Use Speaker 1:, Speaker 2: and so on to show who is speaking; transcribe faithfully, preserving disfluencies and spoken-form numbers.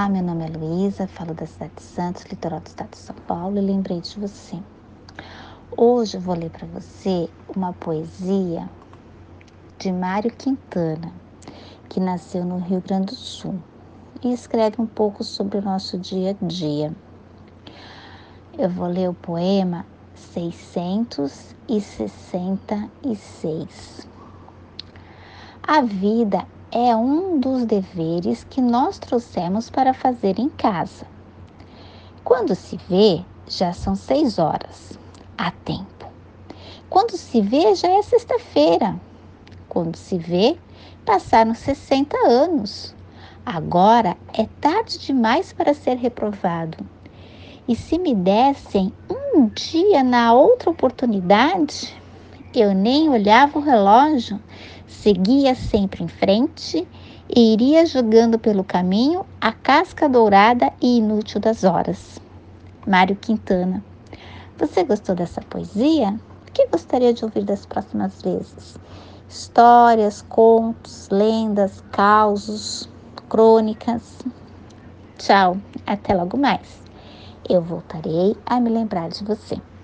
Speaker 1: Olá, meu nome é Luísa, falo da cidade de Santos, litoral do estado de São Paulo, e lembrei de você. Hoje eu vou ler para você uma poesia de Mário Quintana, que nasceu no Rio Grande do Sul e escreve um pouco sobre o nosso dia a dia. Eu vou ler o poema seiscentos e sessenta e seis. A vida é um dos deveres que nós trouxemos para fazer em casa. Quando se vê, já são seis horas. Há tempo. Quando se vê, já é sexta-feira. Quando se vê, passaram sessenta anos. Agora é tarde demais para ser reprovado. E se me dessem um dia na outra oportunidade, eu nem olhava o relógio, seguia sempre em frente e iria jogando pelo caminho a casca dourada e inútil das horas. Mário Quintana. Você gostou dessa poesia? O que gostaria de ouvir das próximas vezes? Histórias, contos, lendas, causos, crônicas. Tchau, até logo mais. Eu voltarei a me lembrar de você.